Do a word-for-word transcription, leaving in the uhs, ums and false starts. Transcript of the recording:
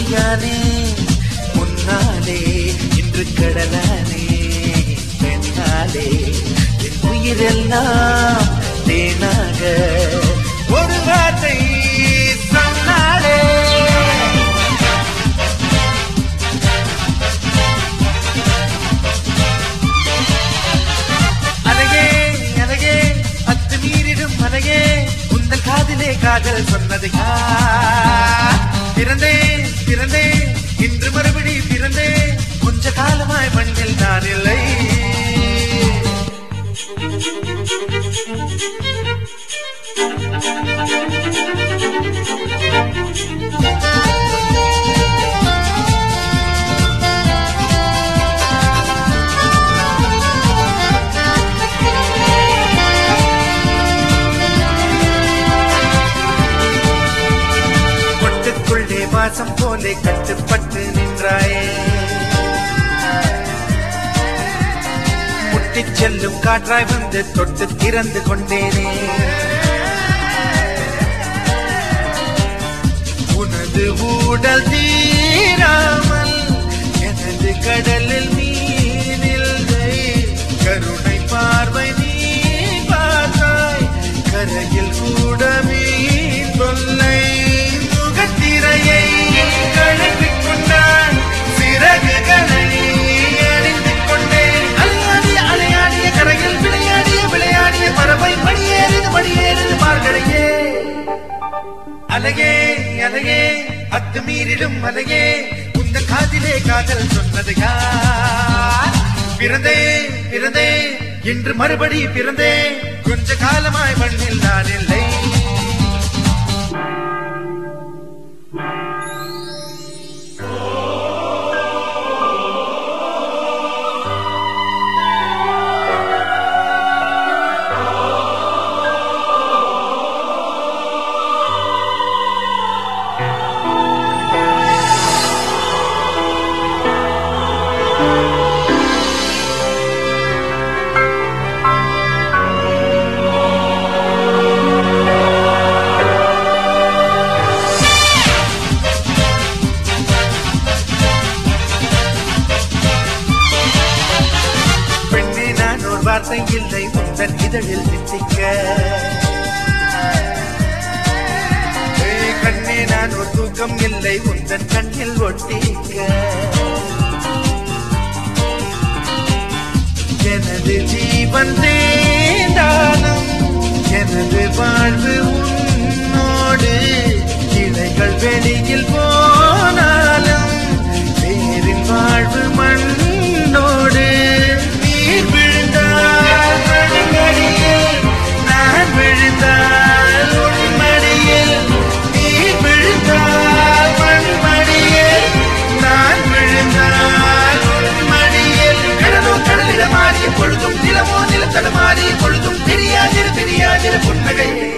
நீயானே முன்னாலே இன்று கடலானே பெண்ணாலே என் உயிரெல்லாம் தேனாக ஒரு வார்த்தை சொன்னாலே அழகே அழகே அத்துமீறிடும் அழகே உந்தன் காதிலே காதல் சொன்னது யார்? பிறந்தேன் பிறந்தேன் இன்று மறுபடி பிறந்தேன் கொஞ்ச காலமாய் மண்ணில் நான் இல்லை. பொட்டுக்குள்ளே வாசம் போலே கட்டுப்பட்டு நின்றாயே முட்டிச் செல்லும் காற்றாய் வந்து தொட்டு திறந்து கொண்டேனே உனது ஊடல் தீராமல் எனது கடலில் நீரில்லை கருணை பார்வை நீ பார்த்தாய் கரையில் கூட மீன் தொல்லை முகத்திரையை கழுவிக் கொண்டான் சிறகுகளை அணிந்து கொண்டேன் அலையாடிய அலையாடிய கரையில் விளையாடிய விளையாடிய பறவை மணியேறிது மணியேறிது மார்கழியே அழகே அழகே அத்துமீறிடும் அழகே உந்த காதிலே காதல் சொன்னது யார்? பிறந்தேன் பிறந்தேன் இன்று மறுபடி பிறந்தேன் கொஞ்ச காலமாய் மண்ணில் நான் இல்லை. வார்த்தை இல்லை உந்தன் இதழில் நிற்க கண்ணே நான் ஒரு தூக்கம் இல்லை உந்தன் கண்ணில் ஒட்டிக்க எனது ஜீவன் தேடானம் எனது வாழ்வு உன்னோடு கிளைகள் வெளியில் போனாலும் வேரின் வாழ்வு மண்ணோடு நீர் விழுந்தால் மடியில் நான் விழுந்தால் உன் மடியில் நீர் விழுந்தால் மண் மடியில் நான் விழுந்தால் உன் மடியில் கடலோ கடலிட மாறிய பொழுதும் நிலமோ நிலத்தட மாறிய பொழுதும் தெரியாதிரு தெரியாதிரு புன்னகை